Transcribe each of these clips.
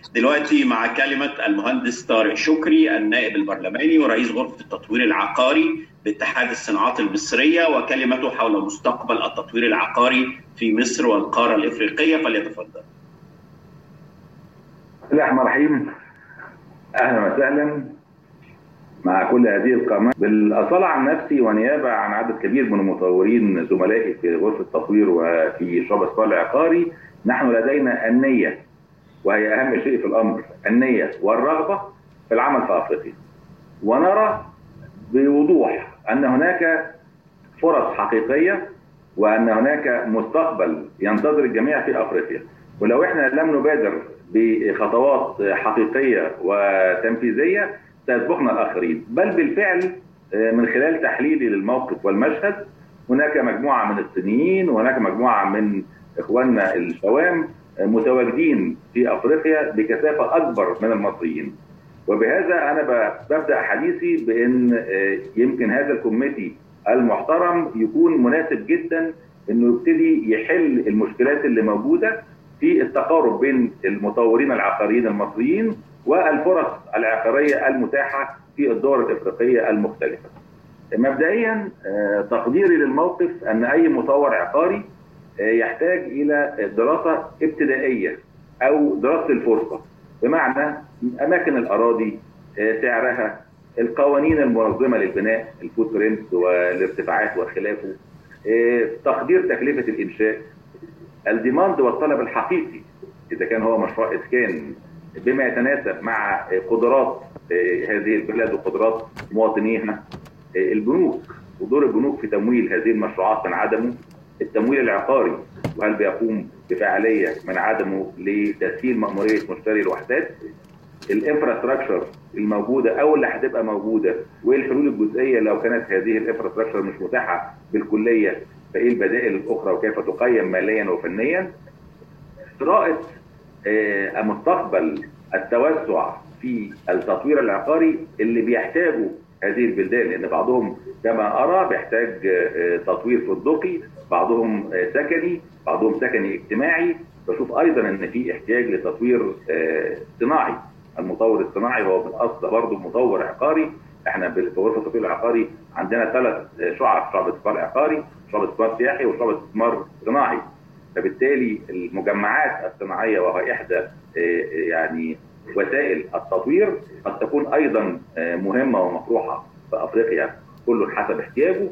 دلوقتي مع كلمة المهندس طارق شكري النائب البرلماني ورئيس غرفة التطوير العقاري باتحاد الصناعات المصرية، وكلمته حول مستقبل التطوير العقاري في مصر والقارة الإفريقية. فليتفضل. بسم الله الرحمن الرحيم. أهلا وسهلا مع كل هذه القامات. بالأصالة عن نفسي ونيابة عن عدد كبير من المطورين زملائي في غرفة التطوير وفي شعب الصناعة العقاري، نحن لدينا النية، وهي أهم شيء في الأمر، النية والرغبة في العمل في أفريقيا، ونرى بوضوح أن هناك فرص حقيقية وأن هناك مستقبل ينتظر الجميع في أفريقيا. ولو إحنا لم نبادر بخطوات حقيقية وتنفيذية سيسبقنا الآخرين. بل بالفعل من خلال تحليلي للموقف والمشهد، هناك مجموعة من الصينيين وهناك مجموعة من إخواننا الشوام متواجدين في أفريقيا بكثافة أكبر من المصريين. وبهذا أنا ببدأ حديثي بأن يمكن هذا الكوميتي المحترم يكون مناسب جدا أنه يبتدي يحل المشكلات اللي موجودة في التقارب بين المطورين العقاريين المصريين والفرص العقارية المتاحة في الدول الإفريقية المختلفة. مبدئيا تقديري للموقف أن أي مطور عقاري يحتاج إلى دراسة ابتدائية أو دراسة الفرصة، بمعنى أماكن الأراضي، سعرها، القوانين المنظمة للبناء، الفوت برنت والارتفاعات وخلافه، تقدير تكلفة الإنشاء، الديماند والطلب الحقيقي إذا كان هو مشروع إسكان بما يتناسب مع قدرات هذه البلاد وقدرات مواطنيها، البنوك ودور البنوك في تمويل هذه المشروعات من عدمه، التمويل العقاري وهل بيقوم بفعالية من عدمه لتسهيل مأمورية مشتري الوحدات، الانفراستراكشر الموجودة أو اللي هتبقى موجودة، وإيه الحلول الجزئية لو كانت هذه الانفراستراكشر مش متاحة بالكلية، فإيه البدائل الأخرى وكيف تقيم ماليا وفنيا. قراءة مستقبل التوسع في التطوير العقاري اللي بيحتاجه هذه البلدان، لأن بعضهم كما أرى بيحتاج تطوير فندقي، بعضهم سكني، بعضهم سكني اجتماعي. بشوف أيضا أن في احتياج لتطوير صناعي. المطور الصناعي هو بالأصل برضه مطور عقاري. احنا في غرفة التطوير العقاري عندنا 3 شعب: شعب استثمار عقاري، شعب استثمار سياحي، وشعب استثمار صناعي. فبالتالي المجمعات الصناعية وهي إحدى يعني وسائل التطوير قد تكون أيضا مهمة ومطروحة في أفريقيا، كل حسب احتياجه.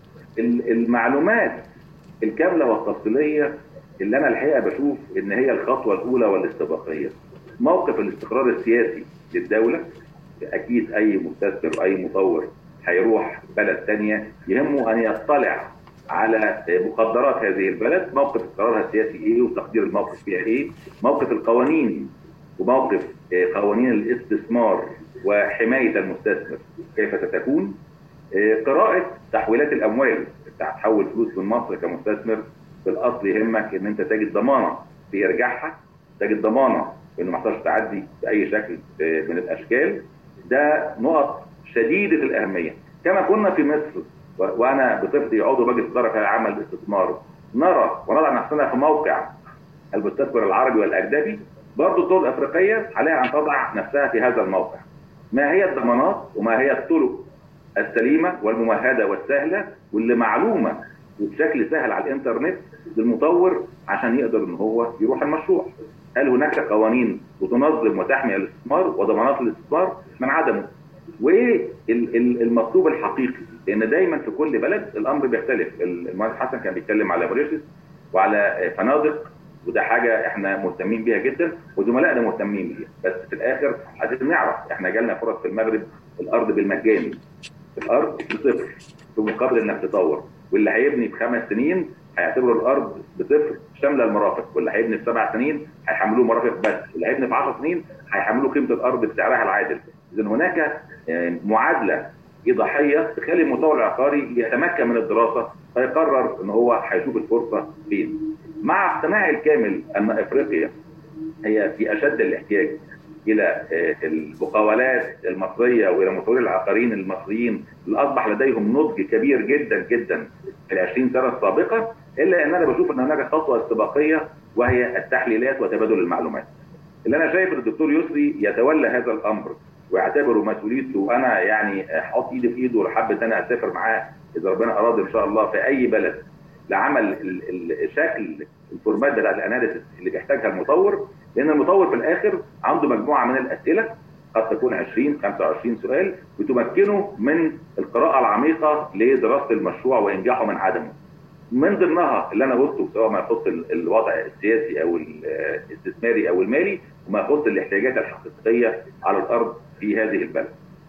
المعلومات الكاملة والتفصيلية اللي أنا الحقيقة بشوف إن هي الخطوة الأولى والاستباقية. موقف الاستقرار السياسي للدولة، أكيد أي مستثمر وأي مطور هيروح بلد تانية يهمه أن يطلع على مقدرات هذه البلد، موقف استقرارها السياسي ايه وتقدير الموقف فيها ايه، موقف القوانين وموقف قوانين الاستثمار وحماية المستثمر كيف ستكون، قراءة تحويلات الاموال. انت هتحول فلوس من مصر كمستثمر، بالاصل يهمك ان انت تجد ضمانة في ارجاعها، تجد ضمانة انه ما يحصلش تعدي باي شكل من الاشكال. ده نقط شديدة الاهمية. كما كنا في مصر وانا بصفتي عضو مجلس اداره في عمل الاستثمار نرى ونضع نفسنا في موقع المستثمر العربي والاجنبي، برضه الدول الافريقيه عليها ان تضع نفسها في هذا الموقع. ما هي الضمانات وما هي الطرق السليمه والممهده والسهله واللي معلومه وبشكل سهل على الانترنت للمطور عشان يقدر ان هو يروح المشروع؟ هل هناك قوانين وتنظم وتحمي الاستثمار وضمانات الاستثمار من عدمه؟ وايه المطلوب الحقيقي؟ لان دايما في كل بلد الامر بيختلف. المهندس حسن كان بيتكلم على موريشيوس وعلى فنادق، وده حاجه احنا مهتمين بيها جدا وزملائنا مهتمين بيها، بس في الاخر عايزين نعرف احنا جالنا فرص في المغرب الارض بالمجان، الارض بصفر في مقابل انك تطور، واللي هيبني ب5 سنين هيعتبروا الارض بصفر شامله المرافق، واللي هيبني ب7 سنين هيحملوه مرافق بس، واللي هيبني ب10 سنين هيحملوه قيمه الارض بسعرها العادل. اذا هناك معادله ايضاحيه تخلي المطور العقاري يتمكن من الدراسه فيقرر ان هو هيشوف الفرصه فين. مع اقتناعي الكامل ان افريقيا هي في اشد الاحتياج الى المقاولات المصريه والى المطورين العقاريين المصريين اللي اصبح لديهم نضج كبير جدا جدا في ال20 سنه السابقه، الا ان انا بشوف ان هناك خطوه استباقيه وهي التحليلات وتبادل المعلومات. اللي انا شايف ان الدكتور يسري يتولى هذا الامر ويعتبره مسؤوليته، وانا يعني احط ايدي في ايده وحابب ان انا اسافر معاه اذا ربنا اراد ان شاء الله في اي بلد لعمل الشكل الفورمات بتاع الاناليسيس اللي بيحتاجها المطور، لان المطور في الاخر عنده مجموعه من الاسئله قد تكون 20 25 سؤال بتمكنه من القراءه العميقه لدراسه المشروع وانجاحه من عدمه. من ضمنها اللي انا قلته سواء ما يخص الوضع السياسي او الاستثماري او المالي، وما يخص الاحتياجات الحقيقيه على الارض في هذه البلد.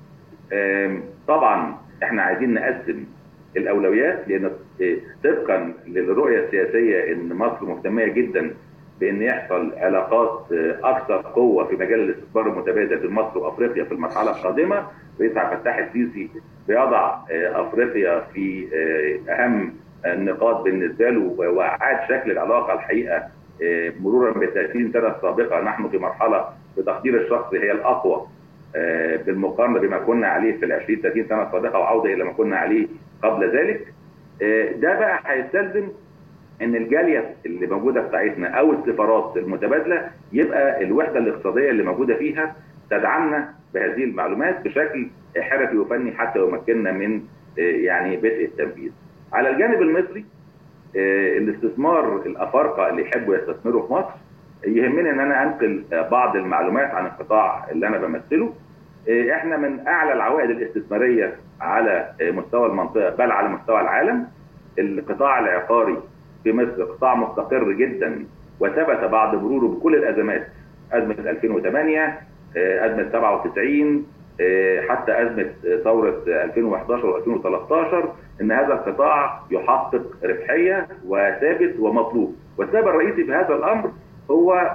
طبعا احنا عايزين نقسم الاولويات، لان طبقا للرؤيه السياسيه ان مصر مهتميه جدا بان يحصل علاقات اكثر قوه في مجال الاستثمار المتبادل بين مصر وافريقيا في المرحله القادمه. رئيس عبد الفتاح السيسي بيضع افريقيا في اهم النقاط بالنسبه له، واعاد شكل العلاقه الحقيقه مرورا ب 30 سنه السابقه. نحن في مرحله بتقدير الشخصي هي الاقوى بالمقارنه بما كنا عليه في ال 20 30 سنه السابقه، وعوده الى ما كنا عليه قبل ذلك. ده بقى هيستلزم ان الجاليه اللي موجوده بتاعتنا او السفارات المتبادله يبقى الوحده الاقتصاديه اللي موجوده فيها تدعمنا بهذه المعلومات بشكل حرفي وفني حتى يمكننا من يعني بدء التنفيذ. على الجانب المصري الاستثمار الافارقه اللي يحبوا يستثمروا في مصر، يهمني ان انا انقل بعض المعلومات عن القطاع اللي انا بمثله. احنا من اعلى العوائد الاستثماريه على مستوى المنطقه بل على مستوى العالم. القطاع العقاري في مصر قطاع مستقر جدا وثبت بعد مروره بكل الازمات، ازمه 2008 ازمه 97 حتى ازمه ثوره 2011 و2013، ان هذا القطاع يحقق ربحيه وثابت ومطلوب. والسبب الرئيسي في هذا الامر هو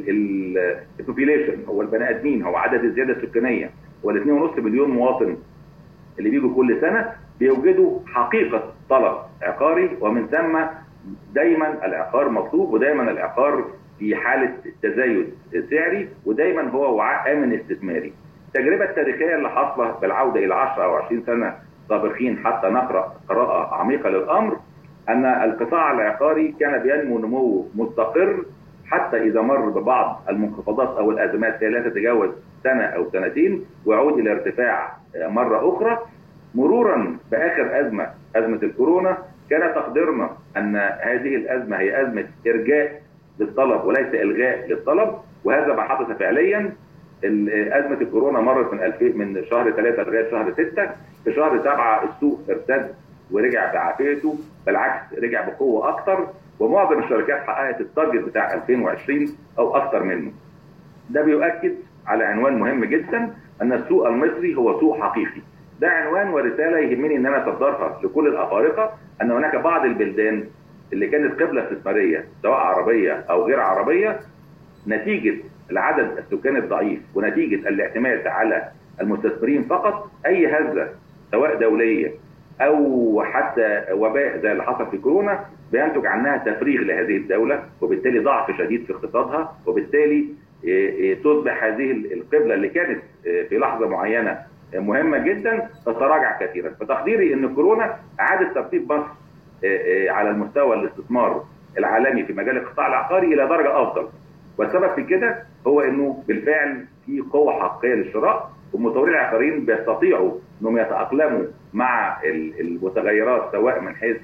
البوبيليشن، هو البني ادمين، هو عدد الزياده السكانيه، هو 2.5 مليون مواطن اللي بيجوا كل سنه بيوجدوا حقيقه طلب عقاري، ومن ثم دايما العقار مطلوب، ودايما العقار في حاله تزايد سعري، ودايما هو وعاء امن استثماري. التجربه التاريخيه اللي حاصله بالعوده الى 10 او 20 سنه سابقين حتى نقرا قراءه عميقه للامر، ان القطاع العقاري كان بينمو نمو مستقر حتى اذا مر ببعض المنخفضات او الازمات لا تتجاوز سنه او سنتين ويعود الى ارتفاع مره اخرى. مرورا باخر ازمه الكورونا كان تقديرنا ان هذه الازمه هي ازمه ارجاء للطلب وليس الغاء للطلب، وهذا ما حدث فعليا. ازمه الكورونا مرت من شهر 3 لغايه شهر 6. في شهر 7 السوق ارتد ورجع بعافيته، بالعكس رجع بقوه اكثر، ومعظم الشركات حققت التارجت بتاع 2020 او اكثر منه. ده بيؤكد على عنوان مهم جدا، ان السوق المصري هو سوق حقيقي. ده عنوان ورساله يهمني ان انا اصدرها لكل الافارقه، ان هناك بعض البلدان اللي كانت قبله استثماريه سواء عربيه او غير عربيه، نتيجه العدد السكاني الضعيف ونتيجه الاعتماد على المستثمرين فقط، اي هزه سواء دوليه او حتى وباء زي اللي حصل في كورونا بينتج عنها تفريغ لهذه الدوله، وبالتالي ضعف شديد في اقتصادها، وبالتالي تصبح هذه القبله اللي كانت في لحظه معينه مهمه جدا تتراجع كثيرا. فتقديري ان كورونا اعادت ترتيب مصر على المستوى الاستثمار العالمي في مجال القطاع العقاري الى درجه افضل، والسبب في كده هو انه بالفعل في قوه حقيقيه للشراء، والمطورين العقاريين بيستطيعوا انهم يتاقلموا مع المتغيرات سواء من حيث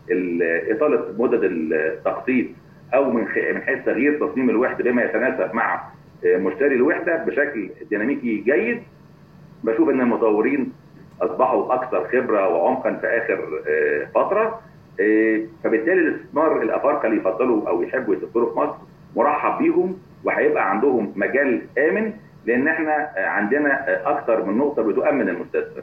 اطاله مدد التقسيط او من حيث تغيير تصميم الوحده بما يتناسب مع مشتري الوحده بشكل ديناميكي جيد. بشوف ان المطورين اصبحوا اكثر خبره وعمقا في اخر فتره، فبالتالي الاستثمار الافارقه اللي يفضلوا او يحبوا يستثمروا في مصر مرحب بيهم، وهيبقى عندهم مجال امن، لان احنا عندنا اكثر من نقطه بتؤمن المستثمر.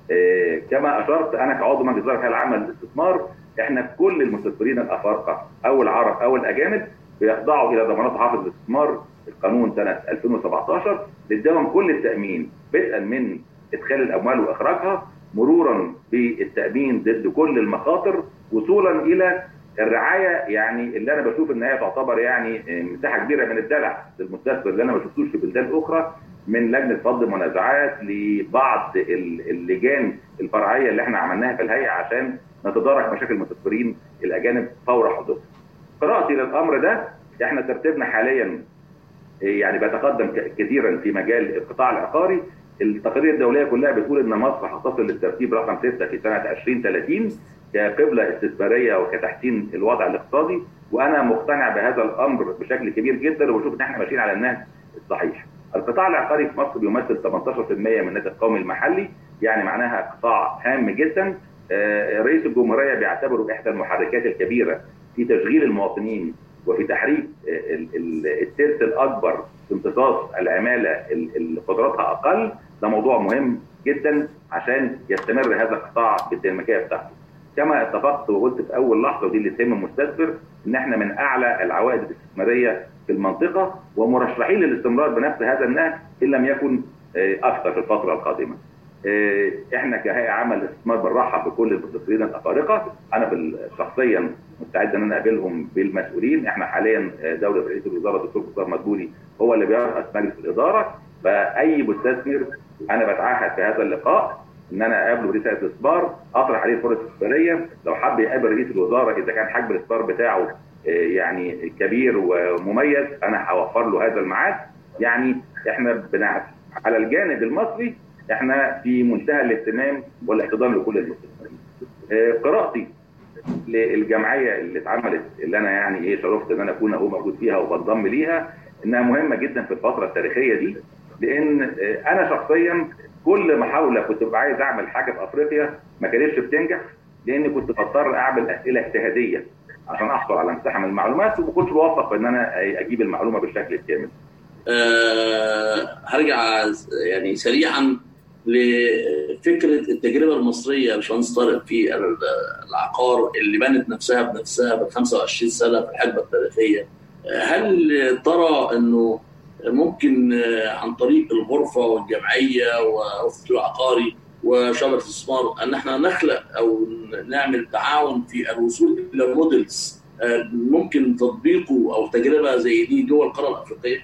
كما اشرت انا كعضو مجلس اداره الهيئه العامه للاستثمار، احنا كل المستثمرين الافارقه او العرب او الاجانب بيخضعوا الى ضمانات حافظ الاستثمار القانون سنه 2017 اللي اداهم كل التامين، بدءا من ادخال الاموال واخراجها، مرورا بالتامين ضد كل المخاطر، وصولا الى الرعايه، يعني اللي انا بشوف ان هي تعتبر يعني مساحه كبيره من الدلع للمستثمر اللي انا ما شفتوش في بلدان اخرى، من لجنه فض منازعات لبعض اللجان الفرعيه اللي احنا عملناها في الهيئه عشان نتدارك مشاكل المستثمرين الاجانب فور حدوثها. قراءتي للامر ده، احنا ترتيبنا حاليا يعني بيتقدم كثيرا في مجال القطاع العقاري. التقارير الدوليه كلها بتقول ان مصر هتصل للترتيب رقم 6 في سنه 2030 كقبله استثماريه وكتحسين الوضع الاقتصادي، وانا مقتنع بهذا الامر بشكل كبير جدا، وبشوف ان احنا ماشيين على النهج الصحيح. القطاع العقاري في مصر بيمثل 18% من الناتج القومي المحلي، يعني معناها قطاع هام جدا. رئيس الجمهوريه بيعتبره احدى المحركات الكبيره في تشغيل المواطنين وفي تحريك الترس الاكبر في امتصاص العماله اللي قدراتها اقل. ده موضوع مهم جدا عشان يستمر هذا القطاع بالديناميكيه بتاعته. كما اتفقت وقلت في اول لحظه، ودي اللي تهم المستثمر، ان احنا من اعلى العوائد الاستثماريه في المنطقه ومرشحين للاستمرار بنفس هذا النهج ان لم يكن اكثر في الفتره القادمه. احنا كهيئه عامه للاستثمار بنرحب بكل المستثمرين الافارقه. انا شخصيا مستعد ان انا اقابلهم بالمسؤولين. احنا حاليا دوله رئيس الوزراء الدكتور مصطفى مدبولي هو اللي بيرأس مجلس الاداره، فاي مستثمر انا بتعهد في هذا اللقاء ان انا اقابله برئيس الاستثمار، اطرح عليه فرص استثماريه. لو حب يقابل رئيس الوزراء اذا كان حجم الاستثمار بتاعه يعني كبير ومميز، انا هوفر له هذا الميعاد. يعني احنا على الجانب المصري احنا في منتهى الاهتمام والاحتضان لكل المستثمرين. قراءتي للجمعيه اللي اتعملت، اللي انا يعني شرفت ان انا اكون موجود فيها وبنضم ليها، انها مهمه جدا في الفتره التاريخيه دي، لان انا شخصيا كل محاوله كنت ببقى عايز اعمل حاجه في افريقيا ما كانتش بتنجح، لان كنت بضطر اعمل اسئله اجتهاديه عشان احصل على مساحه من المعلومات، وما كنتش بوفق ان انا اجيب المعلومه بالشكل الكامل. هرجع يعني سريعا لفكره التجربه المصريه يا باشمهندس طارق في العقار اللي بنت نفسها بنفسها ب 25 سنه في الحقبه التاريخيه. هل ترى انه ممكن عن طريق الغرفه والجمعيه والتطوير العقاري وشبكه الاستثمار ان احنا نخلق او نعمل تعاون في الوصول الى موديلز ممكن تطبيقه او تجربه زي دي جوه القاره الافريقيه؟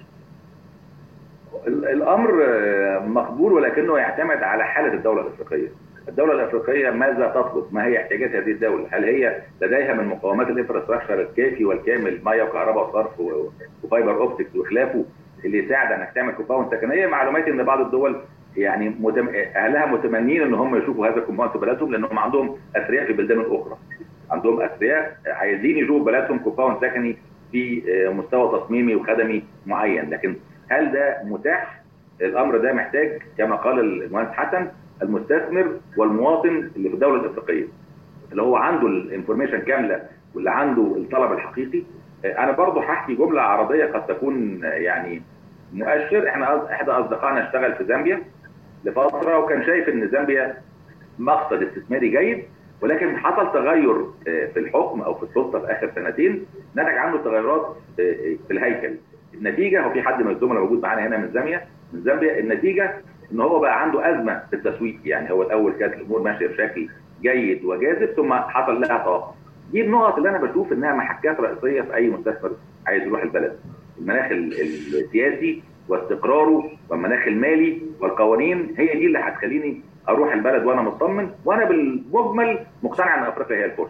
الامر مقبول، ولكنه يعتمد على حاله الدوله الافريقيه. الدوله الافريقيه ماذا تطلب؟ ما هي احتياجات هذه الدوله؟ هل هي لديها من مقومات الانفراستراكشر الكافي والكامل، ميه وكهرباء وصرف وفايبر اوبتكس وخلافه، اللي يساعد انك تعمل كومباوند سكنيه؟ معلوماتي ان بعض الدول يعني اهلها متمنين ان هم يشوفوا هذا الكومباوند في بلدهم، لانهم عندهم اثرياء في بلدان اخرى، عندهم اثرياء عايزين يشوفوا بلدهم كومباوند سكني في مستوى تصميمي وخدمي معين. لكن هل ده متاح؟ الامر ده محتاج كما قال المهندس حسن المستثمر والمواطن اللي في الدوله الافريقيه، اللي هو عنده الانفورميشن كامله واللي عنده الطلب الحقيقي. انا برضو هحكي جمله عرضيه قد تكون يعني مؤشر. احنا احدى اصدقائنا اشتغل في زامبيا لفتره، وكان شايف ان زامبيا مقصد استثماري جيد، ولكن حصل تغير في الحكم او في السلطه في اخر سنتين نتج عنه تغيرات في الهيكل. النتيجه، هو في حد من الزملاء موجود معانا هنا من زامبيا، النتيجه ان هو بقى عنده ازمه في التسويق. يعني هو الاول كانت الامور ماشيه بشكل جيد وجاذب، ثم حصل لها توقف. دي النقط اللي انا بشوف انها محكات رئيسيه في اي مستثمر عايز يروح البلد: المناخ السياسي واستقراره، والمناخ المالي والقوانين، هي دي اللي هتخليني اروح البلد وانا مطمن، وانا بالمجمل مقتنع ان افريقيا هي الفرصه.